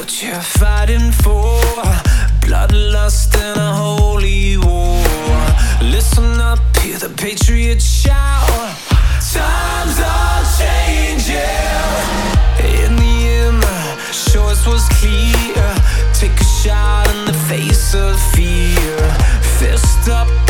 what you're fighting for. Bloodlust and a holy war. Listen up, hear the patriots shout. Times are changing. In the end, the choice was clear. Take a shot in the face of fear. Fist up